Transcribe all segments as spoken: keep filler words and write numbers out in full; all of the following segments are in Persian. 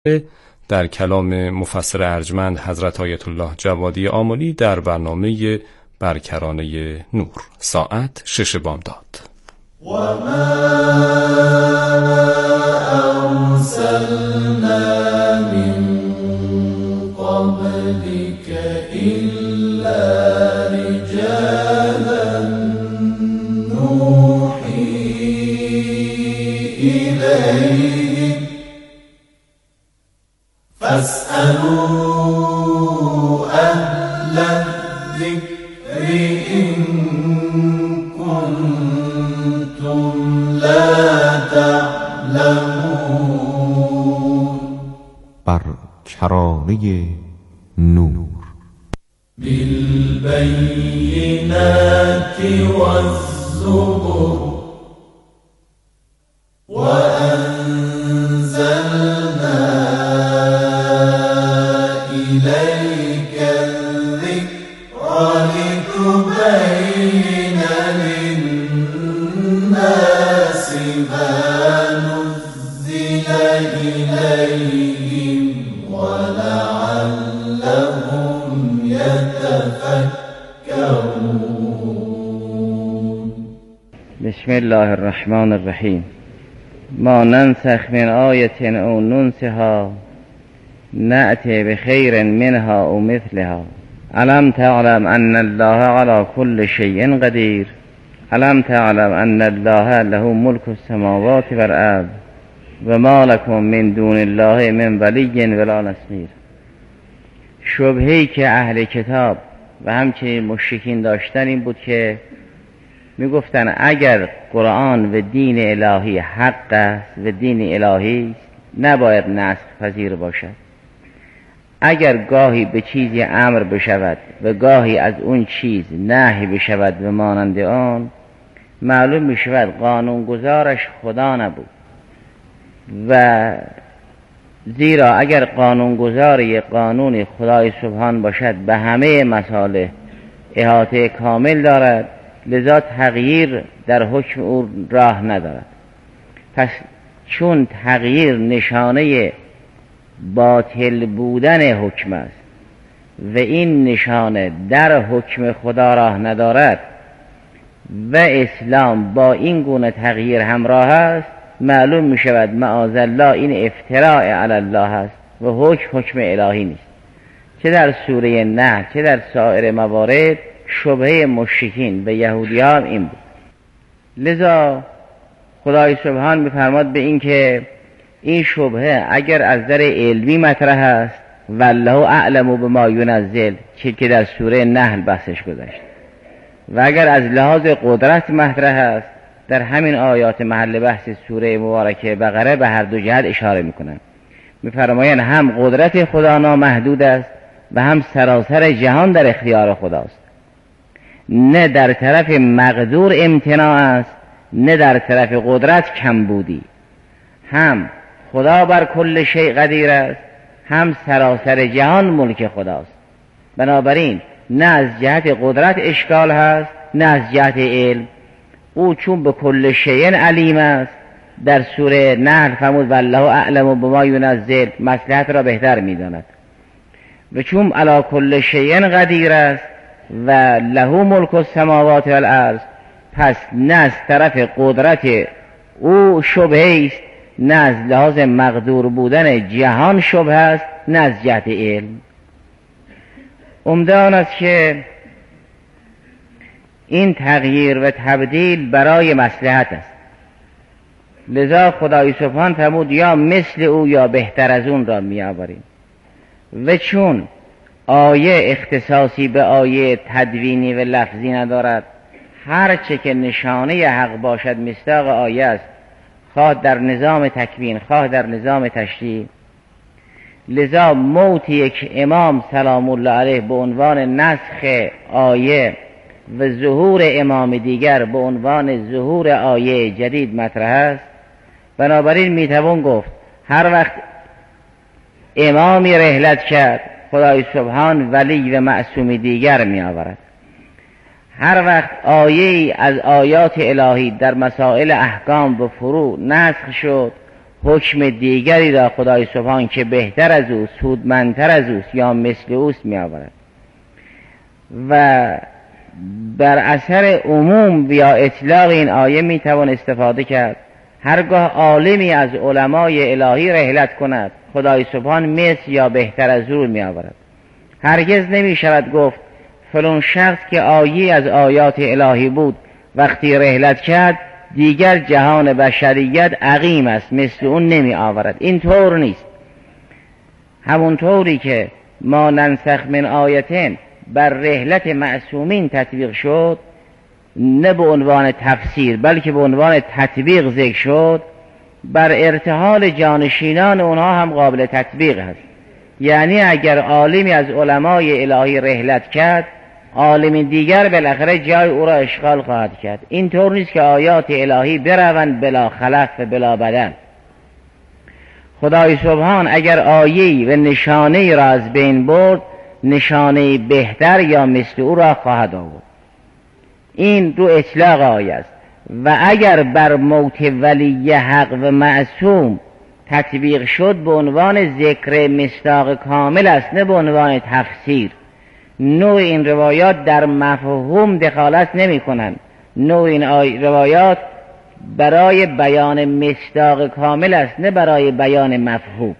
در کلام مفسر ارجمند حضرت آیت الله جوادی آملی در برنامه برکرانه نور ساعت شش بامداد. و ما ارسلنا من قبلك الا رجالا نوحی الیهم فاسألوا اهل الذکر ان کنتم لا تعلمون. برکرانه نور. بالبینات والزبر وأنزلنا إليك الذكر لتبين للناس ما نزل إليهم ولعلهم يتفكرون. بسم الله الرحمن الرحیم. ما ننسخ من آیت او ننسها نأتی بخیر منها او مثلها. الم تعلم ان الله على كل شيء قدیر. الم تعلم ان الله له ملک السماوات والارض و ما لكم من دون الله من ولی ولا نصیر. شبهه‌ای که اهل کتاب و همچنین مشرکین داشتن این بود که میگفتن اگر قرآن و دین الهی حق است و دین الهی است نباید نسخ پذیر باشد. اگر گاهی به چیزی امر بشود و گاهی از اون چیز نهی بشود و مانند آن، معلوم میشود قانونگذارش خدا نبود. و زیرا اگر قانونگذاری قانون خدای سبحان باشد به همه مسائل احاطه کامل دارد، لذا تغییر در حکم او راه ندارد. پس چون تغییر نشانه باطل بودن حکم است و این نشانه در حکم خدا راه ندارد و اسلام با این گونه تغییر همراه است، معلوم می شود معاذالله این افتراء علی الله است و حکم حکم الهی نیست. چه در سوره نحل چه در سایر موارد شبهه مشرکین و یهودی ها هم این بود. لذا خدای سبحان می‌فرماد به این که این شبهه اگر از نظر علمی مطرح است والله اعلم بما ینزل، چه که در سوره نحل بحثش گذشت، و اگر از لحاظ قدرت مطرح است در همین آیات محل بحث سوره مبارکه بقره به هر دو جهت اشاره میکنند. می‌فرمایند هم قدرت خدا نامحدود است و هم سراسر جهان در اختیار خداست. نه در طرف مقدور امتناع است نه در طرف قدرت کم بودی. هم خدا بر کل شیء قدیر است هم سراسر جهان ملک خداست. بنابراین نه از جهت قدرت اشکال هست نه از جهت علم. او چون به کل شیء علیم است در سوره نحل فرمود والله اعلم بما ینزل، مصلحت را بهتر میداند. و چون علی کل شیء قدیر است و له ملک السماوات والارض، پس نه از طرف قدرت او شبهه است نه از لحاظ مقدور بودن جهان شبهه است نه از جهت علم. عمده آن است که این تغییر و تبدیل برای مصلحت است. لذا خدای سبحان فرمود یا مثل او یا بهتر از اون را می آوریم. و چون آیه اختصاصی به آیه تدوینی و لفظی ندارد، هر چه که نشانه حق باشد مصداق آیه است، خواه در نظام تکوین خواه در نظام تشریع. لذا موت یک امام سلام الله علیه به عنوان نسخ آیه و ظهور امام دیگر به عنوان ظهور آیه جدید مطرح است. بنابراین میتوان گفت هر وقت امامی رحلت کرد خدای سبحان ولی و معصومی دیگر می آورد. هر وقت آیه‌ای از آیات الهی در مسائل احکام و فروع نسخ شد، حکم دیگری را خدای سبحان که بهتر از اوست، سودمندتر از اوست یا مثل اوست می آورد. و بر اثر عموم یا اطلاق این آیه می توان استفاده کرد. هرگاه عالمی از علمای الهی رحلت کند، خدای سبحان مثل یا بهتر از او می آورد. هرگز نمی شود گفت فلان شخص که آیه از آیات الهی بود وقتی رحلت کرد دیگر جهان بشریت عقیم است، مثل اون نمی آورد. این طور نیست. همون طوری که ما ننسخ من آیتین بر رحلت معصومین تطبیق شد، نه به عنوان تفسیر بلکه به عنوان تطبیق ذکر شد، بر ارتحال جانشینان اونها هم قابل تطبیق هست. یعنی اگر عالمی از علمای الهی رحلت کرد، عالم دیگر بالاخره جای او را اشغال خواهد کرد. این طور نیست که آیات الهی بروند بلا خلف و بلا بدل. خدای سبحان اگر آیه‌ای و نشانه‌ای را از بین برد، نشانه بهتر یا مثل او را خواهد آورد. این رو اطلاق آیه است. و اگر بر موت ولی حق و معصوم تطبیق شد، به عنوان ذکر مصداق کامل است، نه به عنوان تفسیر. نوع این روایات در مفهوم دخالت نمی کنند. نوع این روایات برای بیان مصداق کامل است، نه برای بیان مفهوم.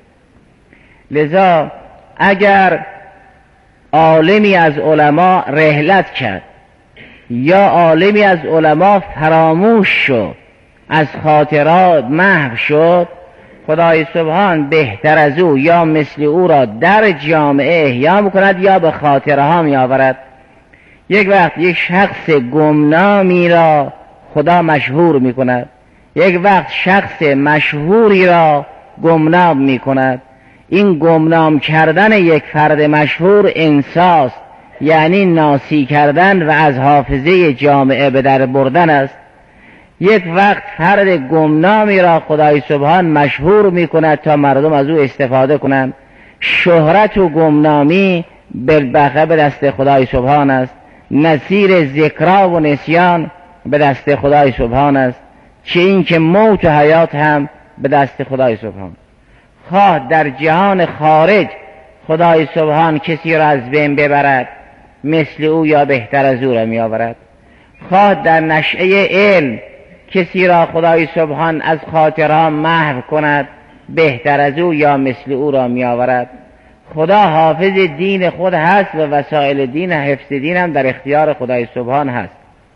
لذا اگر عالمی از علما رحلت کرد یا عالمی از علما فراموش شد، از خاطرات محو شد، خدای سبحان بهتر از او یا مثل او را در جامعه احیا میکند یا به خاطرها می آورد. یک وقت یک شخص گمنامی را خدا مشهور می کند، یک وقت شخص مشهوری را گمنام می کند. این گمنام کردن یک فرد مشهور انساست، یعنی ناسی کردن و از حافظه جامعه به در بردن است. یک وقت فرد گمنامی را خدای سبحان مشهور می کند تا مردم از او استفاده کنند. شهرت و گمنامی بالبخه به دست خدای سبحان است. نصیر ذکرا و نسیان به دست خدای سبحان است. چه این که موت و حیات هم به دست خدای سبحان. خواه در جهان خارج خدای سبحان کسی را از بین ببرد، مثل او یا بهتر از او را می آورد. خواه در نشأه علم کسی را خدای سبحان از خاطرها محو کند، بهتر از او یا مثل او را می آورد. خدا حافظ دین خود هست و وسایل دین حفظ دین هم در اختیار خدای سبحان هست.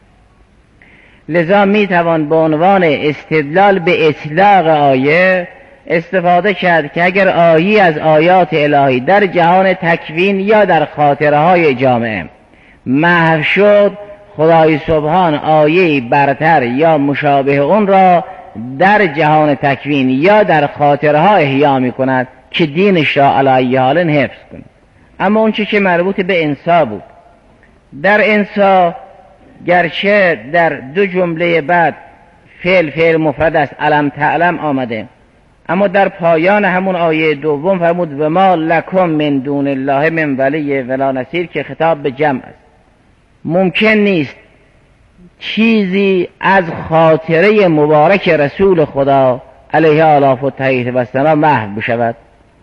لذا می توان به عنوان استدلال به اطلاق آیه استفاده کرد که اگر آیه از آیات الهی در جهان تکوین یا در خاطرهای جامعه محو شد، خدای سبحان آیه برتر یا مشابه اون را در جهان تکوین یا در خاطرها احیا می کند که دینش را علی حال حفظ کند. اما اون چی که مربوط به انسا بود، در انسا گرچه در دو جمله بعد فعل فعل مفرد است، علم تعلم آمده، اما در پایان همون آیه دوم فرمود و ما لکم من دون الله من ولی ولا نصیر که خطاب به جمع است. ممکن نیست چیزی از خاطره مبارک رسول خدا علیه آلاف و تحییط و سنا محو بشود.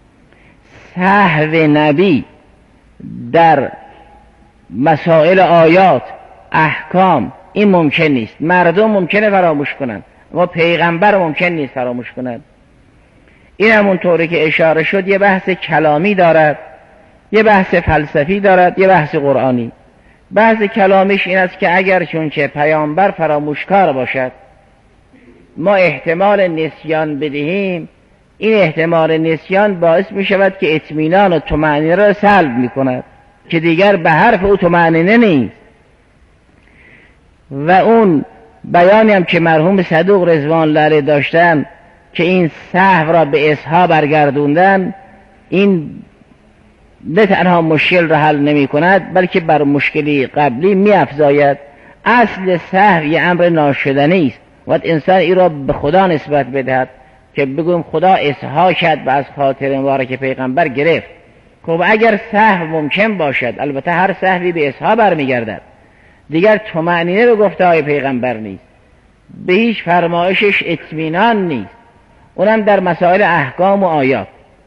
سهو نبی در مسائل آیات احکام این ممکن نیست. مردم ممکنه فراموش کنند اما پیغمبر ممکن نیست فراموش کنند. این همون طوری که اشاره شد یه بحث کلامی دارد، یه بحث فلسفی دارد، یه بحث قرآنی. بحث کلامیش این است که اگر چونچه پیامبر فراموشکار باشد ما احتمال نسیان بدهیم، این احتمال نسیان باعث می شود که اطمینان و طمأنینه را سلب می کند که دیگر به حرف او طمأنینه نیست. و اون بیانی هم که مرحوم صدوق رضوان الله علیه داشتن که این سهو را به اصحا برگردوندن، این نه تنها مشکل را حل نمی کند بلکه بر مشکلی قبلی می افزاید. اصل سهو یه امر ناشدنی است و انسان این را به خدا نسبت بدهد که بگویم خدا اصحا کرد و از خاطر مبارک پیغمبر گرفت. خب اگر سهو ممکن باشد، البته هر سهوی به اصحا برمیگردد، دیگر طمأنینه به گفته های پیغمبر نیست، به هیچ فرمایشش اطمینان نیست. اونم در مسائل احکام و آیات.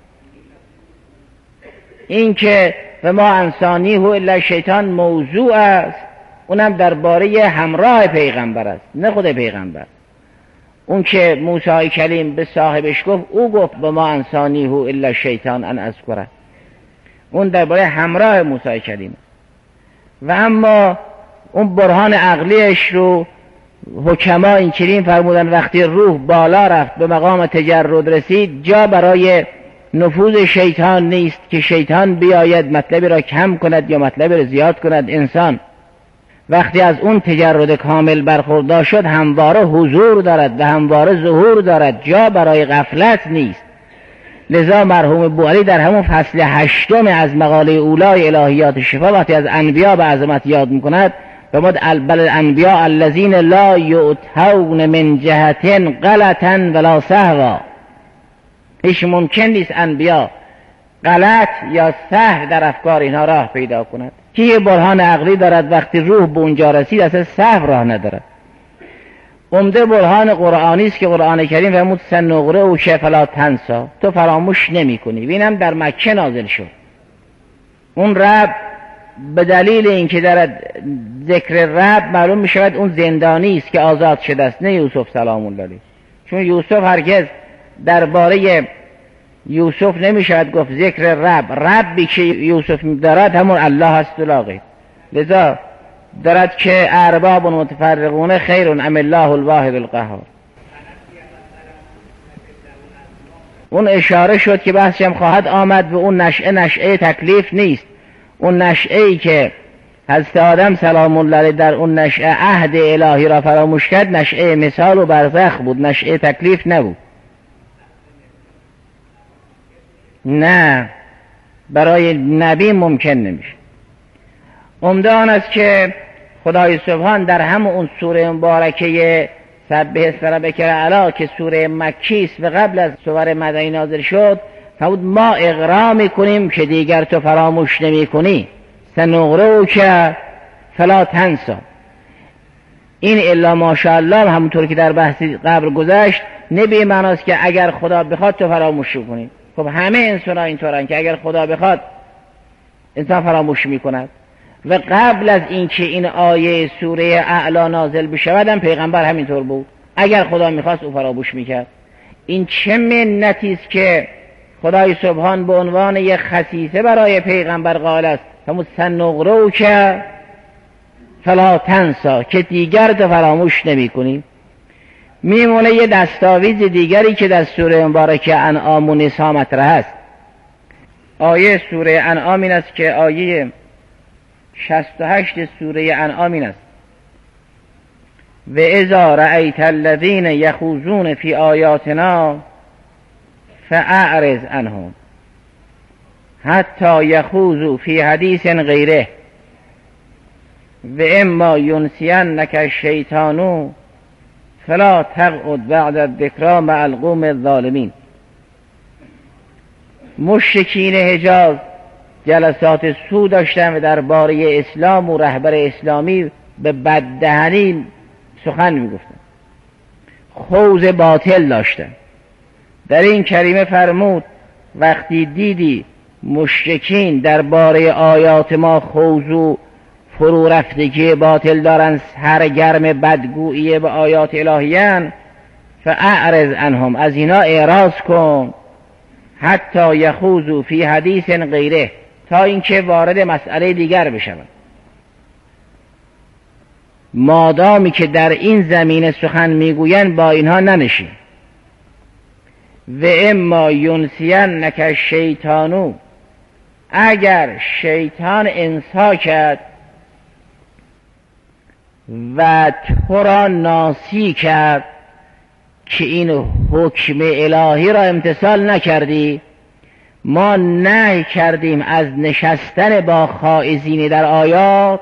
این که و ما انسانیه الا شیطان موضوع است، اونم درباره همراه پیغمبر است، نه خود پیغمبر. اون که موسی کلیم به صاحبش گفت، او گفت به ما انسانیه الا شیطان ان اذکره، اون درباره همراه موسی کلیم. و اما اون برهان عقلیش رو حکما اینچنین فرمودن وقتی روح بالا رفت به مقام تجرد رسید، جا برای نفوذ شیطان نیست که شیطان بیاید مطلبی را کم کند یا مطلبی را زیاد کند. انسان وقتی از اون تجرد کامل برخوردار شد همواره حضور دارد و همواره ظهور دارد، جا برای غفلت نیست. لذا مرحوم بوعلی در همون فصل هشتم از مقاله اولای الهیات شفا وقتی از انبیا به عظمت یاد میکند به مد بل الانبیاء الذین لا یؤتون من جهة غلطا ولا سهوا، هیچ ممکن نیست انبیا غلط یا سهو در افکار اینها راه پیدا کند. که یه برهان عقلی دارد وقتی روح به اونجا رسید اصلا سهو راه ندارد. عمده برهان قرآنی است که قرآن کریم فرمود سنقرئک فلا تنسی، تو فراموش نمی کنی. اینم در مکه نازل شد. اون رب به دلیل اینکه در ذکر رب معلوم می شود اون زندانی است که آزاد شده است، نه یوسف سلام الله علیه. چون یوسف هرگز درباره یوسف نمی شود گفت ذکر رب. ربی که یوسف دارد همون الله است و لا غیر. لذا دارد که ارباب متفرقون خیر ام الله الواحد القهار. اون اشاره شد که بحثی هم خواهد آمد و اون نشعه نشعه تکلیف نیست. اون نشعه ای که حضرت آدم سلام الله علیه در اون نشعه عهد الهی را فراموش کرد، نشعه مثال و برزخ بود، نشعه تکلیف نبود. نه، برای نبی ممکن نمیشه. عمده آن است که خدای سبحان در همه اون سوره مبارکه سبح اسم ربک الاعلی که سوره مکی است و قبل از سوره مدنی نازل شد فرمود ما اقرا میکنیم که دیگر تو فراموش نمی کنی، سنقرئک فلا تنسی. این الا ماشاءالله همونطور که در بحثی قبل گذشت نه به معناست که اگر خدا بخواد تو فراموش کنی. خب همه انسان ها اینطورن که اگر خدا بخواد انسان فراموش میکند. و قبل از اینکه این آیه سوره اعلی نازل بشود هم پیغمبر همینطور بود، اگر خدا میخواست او فراموش میکرد. این چه منتی است که خدای سبحان به عنوان یک خصیصه برای پیغمبر قائل است همون سنقرئک فلا تنسی، که دیگر تو فراموش نمی کنی. میمونه یه دستاویز دیگری که در سوره مبارکه انعام و نساء مطرح است. آیه سوره انعام این است که آیه شصت و هشت سوره انعام این است و اذا رأیت الذین یخوضون فی آیاتنا فاعرض عنهم حتی یخوضوا فی حدیث غیره و اما ینسینک الشیطان فلا تقعد بعد الذکری مع القوم الظالمین. مشرکین حجاز جلسات سو داشتن و درباره اسلام و رهبر اسلامی به بددهنی سخن میگفتن، خوض باطل داشتن. در این کریمه فرمود وقتی دیدی مشرکین درباره آیات ما خوض و فرو رفتگی باطل دارن، سرگرم بدگویی به آیات الهیان، فاعرض عنهم، از اینا اعراض کن، حتی یخوضوا فی حدیث غیره، تا اینکه وارد مسئله دیگر بشوند. مادامی که در این زمینه سخن میگویند با اینها ننشین. و اما ینسینک الشیطان، اگر شیطان انسا کرد و تو را ناسی کرد که این حکم الهی را امتثال نکردی، ما نهی کردیم از نشستن با خائضین در آیات،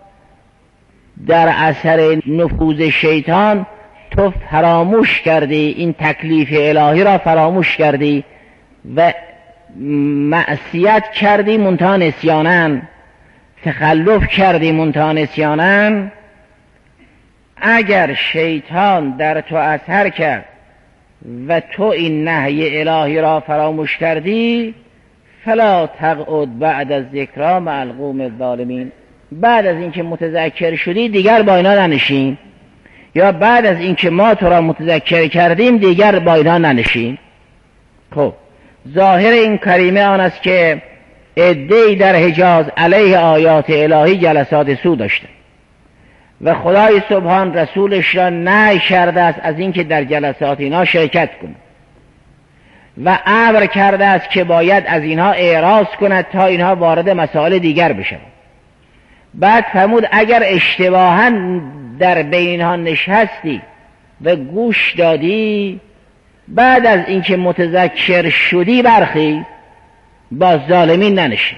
در اثر نفوذ شیطان تو فراموش کردی، این تکلیف الهی را فراموش کردی و معصیت کردی منتها نسیانن، تخلف کردی منتها نسیانن. اگر شیطان در تو اثر کرد و تو این نهی الهی را فراموش کردی، فلا تقعد بعد از ذکرا مع القوم الظالمین، بعد از اینکه متذکر شدی دیگر با اینا ننشین، یا بعد از اینکه ما تو را متذکر کردیم دیگر با اینا ننشین. خب ظاهر این کریمه آن است که عده‌ای در حجاز علیه آیات الهی جلسات سو داشته و خدای سبحان رسولش را نهی کرده است از اینکه در جلسات اینا شرکت کند و امر کرده است که باید از اینها اعراض کند تا اینها وارد مسائل دیگر بشن. بعد فرمود اگر اشتباها در بین اینها نشستی و گوش دادی، بعد از اینکه متذکر شدی برخی با ظالمین ننشی.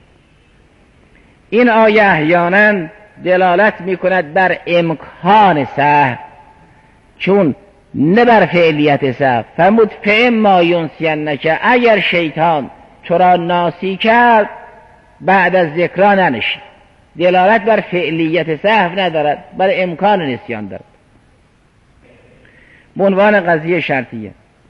این آیه احیانا دلالت می کند بر امکان سهو، چون نه بر فعلیت سهو. فرمود فاما ینسینک، اگر شیطان تو را ناسی کرد بعد از ذکرا ننشی. دلالت بر فعلیت سهو ندارد، بر امکان نسیان دارد. عنوان قضیه شرطیه.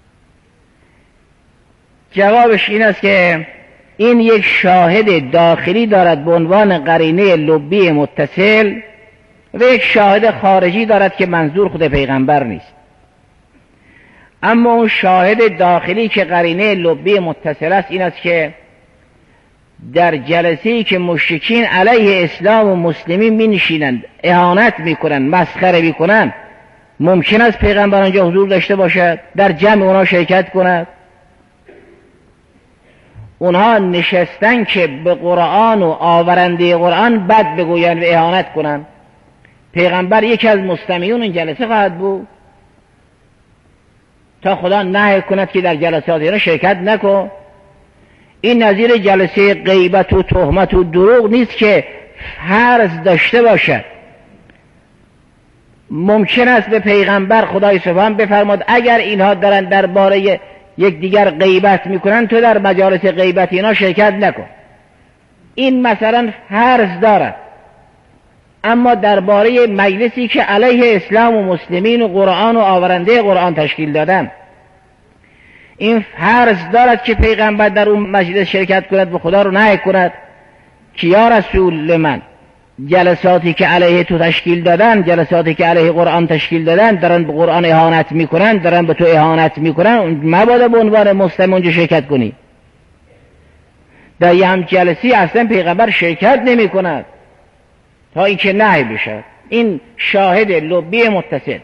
جوابش این است که این یک شاهد داخلی دارد به عنوان قرینه لبی متصل و یک شاهد خارجی دارد که منظور خود پیغمبر نیست. اما اون شاهد داخلی که قرینه لبی متصل است این است که در جلسه‌ای که مشرکین علیه اسلام و مسلمین می نشینند، اهانت می کنند، مسخره می کنند، ممکن است پیغمبر آنجا حضور داشته باشد، در جمع اونها شرکت کند؟ اونها نشستن که به قرآن و آورنده قرآن بد بگویند و اهانت کنند. پیغمبر یکی از مستمعین این جلسه خواهد بود تا خدا نهی کند که در جلسات اینا شرکت نکن. این نظیر جلسه غیبت و تهمت و دروغ نیست که فرض داشته باشد. ممکن است به پیغمبر خدای سبحان بفرماد اگر اینها دارن درباره یک دیگر غیبت میکنن تو در مجالس غیبت اینا شرکت نکن. این مثلا فرض دارد. اما درباره مجلسی که علیه اسلام و مسلمین و قرآن و آورنده قرآن تشکیل دادن، این فرض دارد که پیغمبر در اون مجلس شرکت کند و خدا رو نهی کند که یا رسول من، جلساتی که علیه تو تشکیل دادن، جلساتی که علیه قرآن تشکیل دادن، دارن به قرآن اهانت میکنن، دارن به تو اهانت میکنن، مبادا به عنوان مسلم اونجا شرکت کنی. در یه هم جلسی اصلا پیغمبر شرکت نمی کند تا اینکه نهی بشد. این شاهد لبی متصل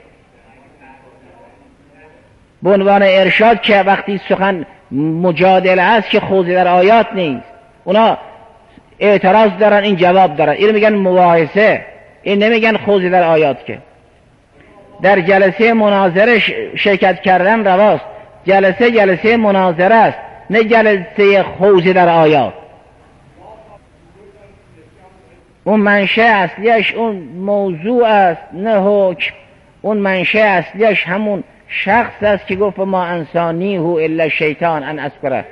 به عنوان ارشاد که وقتی سخن مجادله است که خوضی در آیات نیست، اونا اعتراض دارن این جواب دارن، این میگن مباحثه، این نمیگن خوضی در آیات. که در جلسه مناظره شرکت کردن رواست، جلسه جلسه مناظره است نه جلسه خوضی در آیات. اون منشأ اصلیش اون موضوع است نه حکم. اون منشأ اصلیش همون شخص است که گفت ما انسانیه الا شیطان ان اذکره.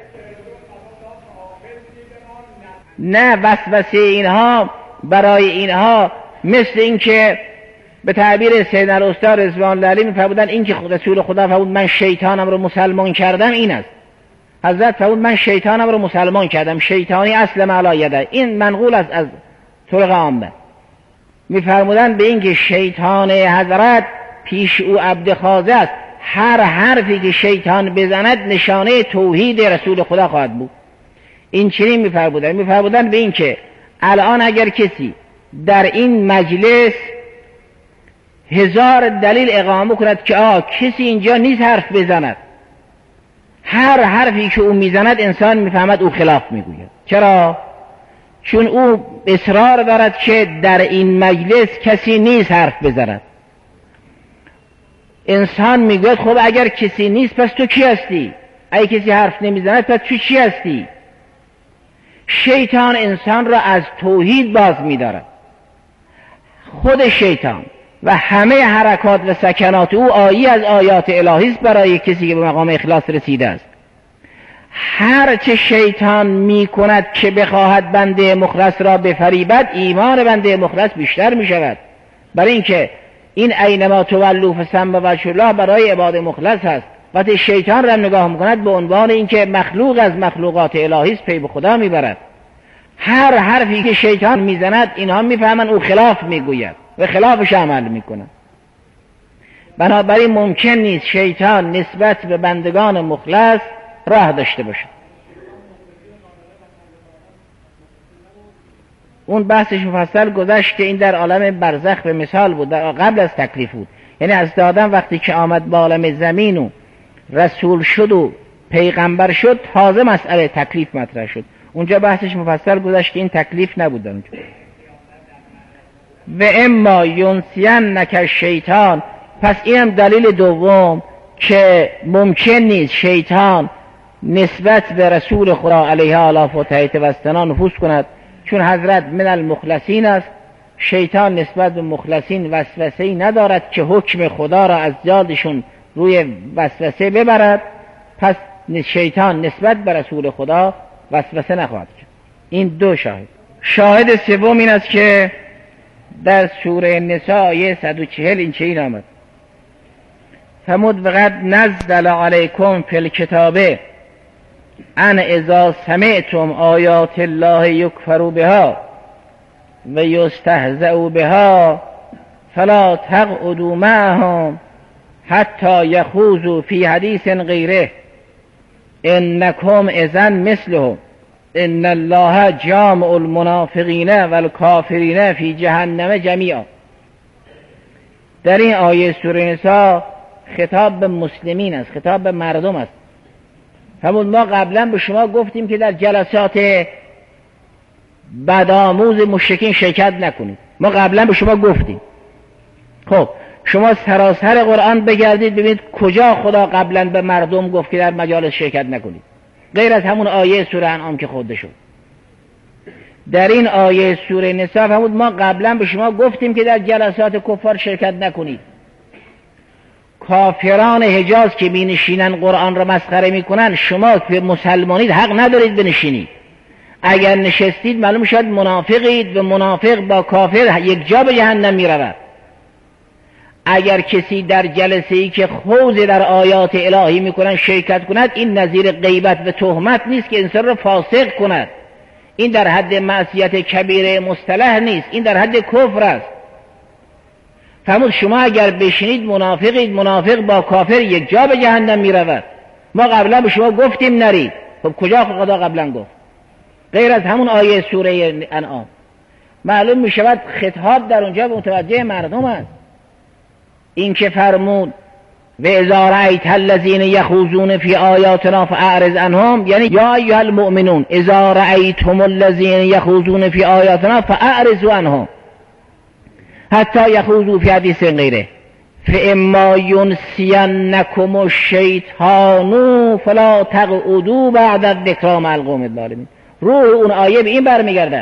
نه وسوسه اینها برای اینها مثل این که به تعبیر سیدنا الاستاد رضوان الله علیه می‌فرمودن این که رسول خدا فرمود من شیطانم رو مسلمان کردم این است. حضرت فرمود من شیطانم رو مسلمان کردم، شیطانی اصل علی یده. این منقول است از طرق عامه. می‌فرمودن به این که شیطان حضرت پیش او عبد خاضع است، هر حرفی که شیطان بزند نشانه توحید رسول خدا خواهد بود. این چنین می‌فرمودن می‌فرمودن به این که الان اگر کسی در این مجلس هزار دلیل اقامه کند که آه کسی اینجا نیست حرف بزند، هر حرفی که او میزند انسان میفهمد او خلاف میگوید. چرا؟ چون او اصرار دارد که در این مجلس کسی نیست حرف بزند. انسان میگوید خب اگر کسی نیست پس تو کی هستی؟ اگه کسی حرف نمیزند پس تو چی هستی؟ شیطان انسان را از توحید باز می‌دارد. خود شیطان و همه حرکات و سکنات او آیی از آیات الهی است برای کسی که به مقام اخلاص رسیده است. هر چه شیطان می‌کند که بخواهد بنده مخلص را بفریبد، ایمان بنده مخلص بیشتر می‌شود. برای اینکه این اینما تولوا فثم وجه الله برای عباد مخلص است. وقتی شیطان را نگاه میکند به عنوان اینکه مخلوق از مخلوقات الهی است پی به خدا میبرد. هر حرفی که شیطان میزند اینها میفهمند او خلاف میگوید و خلافش عمل میکنند. بنابراین ممکن نیست شیطان نسبت به بندگان مخلص راه داشته باشد. اون بحثش مفصل گذشت که این در عالم برزخ به مثال بود، در قبل از تکلیف بود. یعنی از آدم وقتی که آمد به عالم زمین و رسول شد و پیغمبر شد تازه مسئله تکلیف مطرح شد. اونجا بحثش مفصل گذشت که این تکلیف نبود در اونجا. و اما ینسینک شیطان، پس اینم دلیل دوم که ممکن نیست شیطان نسبت به رسول خدا علیه آلاف و تحیط و استنان نفوذ کند، چون حضرت من المخلصین است. شیطان نسبت به مخلصین وسوسه‌ای ندارد که حکم خدا را از جادشون روی وسوسه ببرد، پس شیطان نسبت به رسول خدا وسوسه نخواهد کرد. این دو شاهد. شاهد سوم این است که در سوره نساء آیه صد و چهل این چنین آمد: فرمود وقد نزل علیکم فی الکتاب ان اذا سمعتم آیات الله یکفر بها و یستهزأ بها فلا تقعدوا معهم حتی یخوضوا فی حدیث غیره انکم اذا مثلهم ان الله جامع المنافقین والکافرین فی جهنم جمیعا. در این آیه سوره نساء خطاب به مسلمین است، خطاب به مردم است. همون ما قبلا به شما گفتیم که در جلسات بدآموز مشرکین شرکت نکنید. ما قبلا به شما گفتیم. خب شما سراسر قرآن بگردید ببینید کجا خدا قبلا به مردم گفت که در مجالس شرکت نکنید، غیر از همون آیه سوره انعام که خود شد. در این آیه سوره نساء فرمود ما قبلا به شما گفتیم که در جلسات کفار شرکت نکنید. کافران حجاز که می نشینن قرآن را مسخره می کنن، شما که مسلمانید حق ندارید بنشینید. اگر نشستید معلوم شد منافقید و منافق با کافر یک جا به جهنم می رود. اگر کسی در جلسه ای که خوض در آیات الهی می کنن شرکت کند، این نظیر غیبت و تهمت نیست که انسان را فاسق کند. این در حد معصیت کبیره مصطلح نیست، این در حد کفر است. فرمود شما اگر بشینید منافقید، منافق با کافر یک جا به جهنم می رود. ما قبلا به شما گفتیم نرید. خب کجا خدا قبلا گفت؟ غیر از همون آیه سوره انعام. معلوم می شود خطاب در اونجا به متوجه مردم است. این که فرمود و اذا رأیت الذین یخوضون فی آیاتنا فاعرض عنهم، یعنی یا ایها المؤمنون اذا رأیتم الذین یخوضون فی آیاتنا فاعرضوا عنهم حتی یخوضوا فی حدیث غیره فاما ینسینکم الشیطان فلا تقعدوا بعد الذکری مع القوم الظالمین. روح اون آیه به این برمیگردد.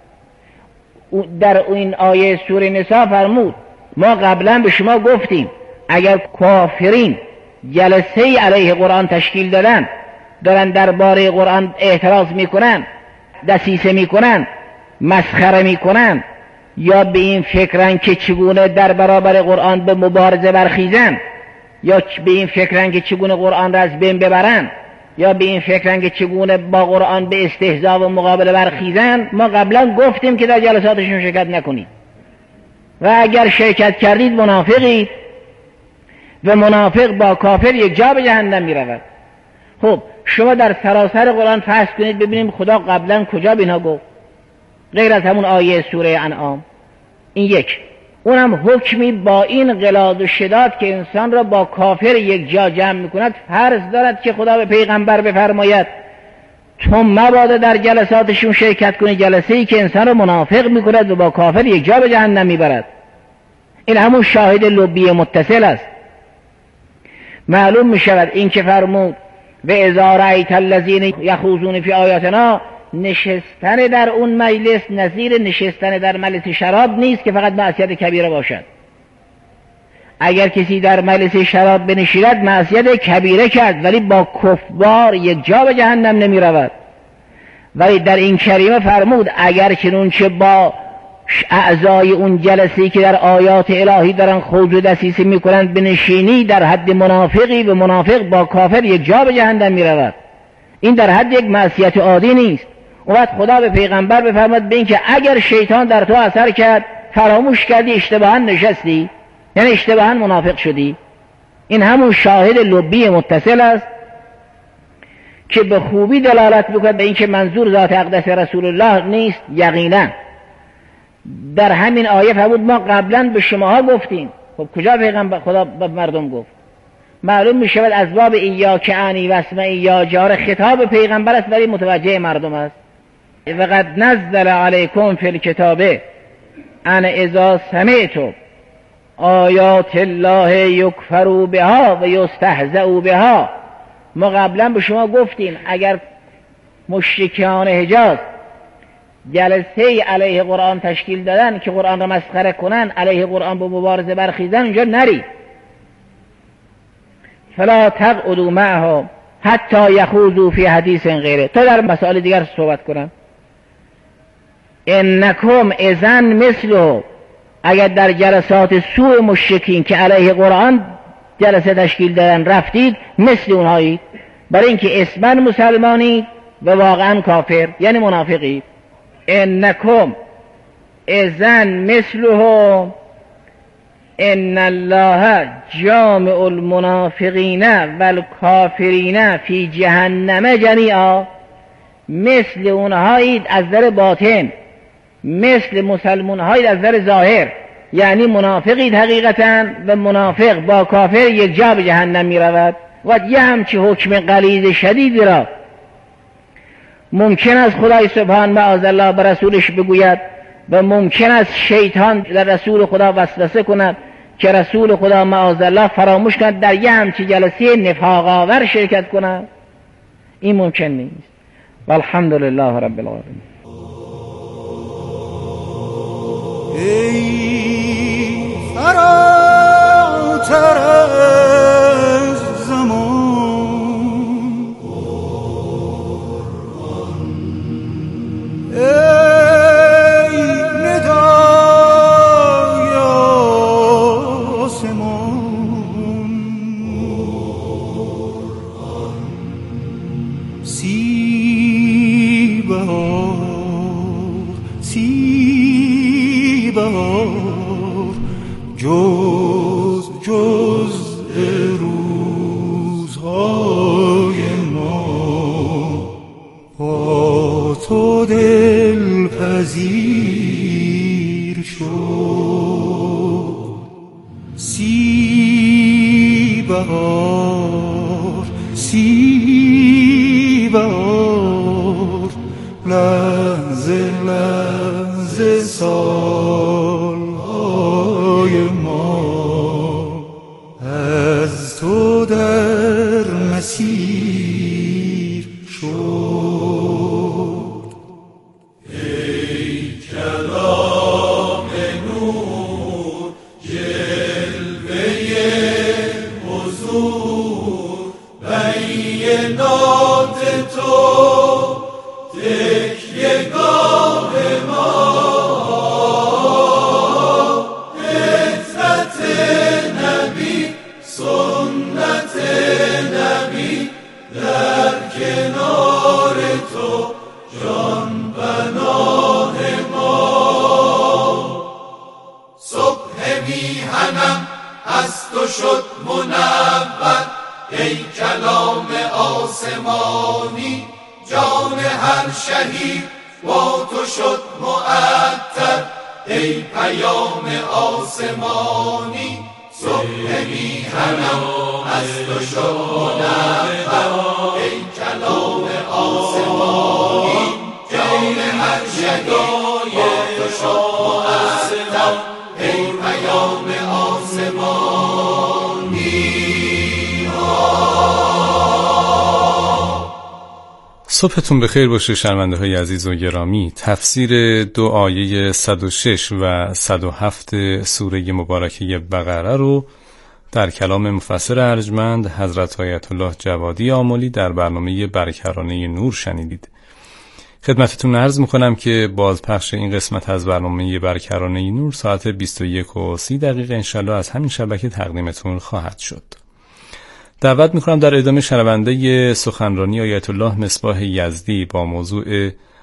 در این آیه سوره نساء فرمود ما قبلا به شما گفتیم اگر کافرین جلسه علیه قرآن تشکیل دادن، دارن درباره قرآن اعتراض میکنن، دسیسه میکنن، مسخره میکنن، یا به این فکرن که چگونه در برابر قرآن به مبارزه برخیزن، یا به این فکرن که چگونه قرآن را از بین ببرن، یا به این فکرن که چگونه با قرآن به استهزا و مقابله برخیزن، ما قبلا گفتیم که در جلساتشون شرکت نکنید و اگر شرکت کردید منافقید و منافق با کافر یک جا به جهنم می رود. خب شما در سراسر قرآن فحص کنید ببینیم خدا قبلا کجا به اینا گفت غیر از همون آیه سوره انعام. این یک. اونم حکمی با این غلاظ و شداد که انسان را با کافر یک جا جمع می کند فرض دارد که خدا به پیغمبر بفرماید تو مبادا در جلساتشون شرکت کنی، جلسه ای که انسان را منافق می کند و با کافر یک جا به جهنم می برد. این همون شاهد لبی متصل است. معلوم می شود این که فرمود و اذا رأیت الذین یخوضون فی آیاتنا، نشستن در اون مجلس نظیر نشستن در مجلس شراب نیست که فقط معصیت کبیره باشد. اگر کسی در مجلس شراب بنشیند معصیت کبیره کرد ولی با کفار یک جا به جهنم نمی رود. ولی در این کریمه فرمود اگر چنون چه با اعضای اون جلسه‌ای که در آیات الهی دارن خوض و دسیسه میکنن بنشینی، در حد منافقی و منافق با کافر یک جا به جهنم میرود. این در حد یک معصیت عادی نیست. اون وقت خدا به پیغمبر بفرماد به این که اگر شیطان در تو اثر کرد فراموش کردی اشتباها نشستی، یعنی اشتباها منافق شدی. این همون شاهد لبی متصل است که به خوبی دلالت میکند به این که منظور ذات اقدس رسول الله نیست. یقینا در همین آیه فرمود ما قبلا به شماها گفتیم. خب کجا پیغمبر خدا به مردم گفت؟ معلوم می شود از باب ایاک انی و اسمعی یا جار خطاب پیغمبر است ولی متوجه مردم است. وقد نزل علیکم فی الکتاب ان اذا سمعتم آیات الله یکفر بها و یستهزأ بها. ما قبلا به شما گفتیم اگر مشرکان حجاز جلسه علیه قرآن تشکیل دادن که قرآن را مسخره کنن، علیه قرآن با مبارزه برخیزن، اونجا نری. فلا تقعدوا معها حتی یخوضوا فی حدیث غیره، تا در مسائل دیگر صحبت کنن. انکم اذن مثله، اگر در جلسات سوء مشرکین که علیه قرآن جلسه تشکیل دادن رفتید، مثل اونهایید، برای اینکه اسما مسلمانید و واقعا کافر، یعنی منافقید. انکم اذن مثله ان الله جامع المنافقین والکافرین فی جهنم جمیعا. مثل اونهایید از نظر باطن، مثل مسلمان هایید از نظر ظاهر، یعنی منافقید حقیقتا و منافق با کافر یک جا به جهنم می رود. و یه همچی حکم غلیظ شدیدی را ممکن است خدای سبحان معاذالله به رسولش بگوید و ممکن است شیطان در رسول خدا وسوسه کند که رسول خدا معاذالله فراموش کند در یه همچی جلسه نفاق آور شرکت کند. این ممکن نیست. والحمدلله رب العالمین. ای فراتر از زمان، ای ندای آسمان، سی بهار سی بهار جز جز روزهای ما، با تو دل پذیر شد. سی بهار سی بهار لحظه لحظه سالهای ما از تو در مسیر شد. ای کلام نور جلوه حضور، بینات تو تکیه‌گاه ما، عطرت نبی سنت نبی در کنار تو جان پناه ما. صبح میهنم از تو شد منور، ای کلام آسمانی جان هر شهید با تو شد معطر، ای پیام آسمانی. صبح میهنم از تو شد منور، ای کلام آسمانی جان هر شهید با تو شد معطر، ای پیام آسمانی. صبحتون بخیر باشه شنونده های عزیز و گرامی. تفسیر دو آیه صد و شش و صد و هفت سوره مبارکه بقره رو در کلام مفسر ارجمند حضرت آیت الله جوادی آملی در برنامه برکرانه نور شنیدید. خدمتتون عرض میکنم که بازپخش این قسمت از برنامه برکرانه نور ساعت بیست و یک و سی دقیقه انشالله از همین شبکه تقدیمتون خواهد شد. دعوت میکنم در ادامه شنونده سخنرانی آیت الله مصباح یزدی با موضوع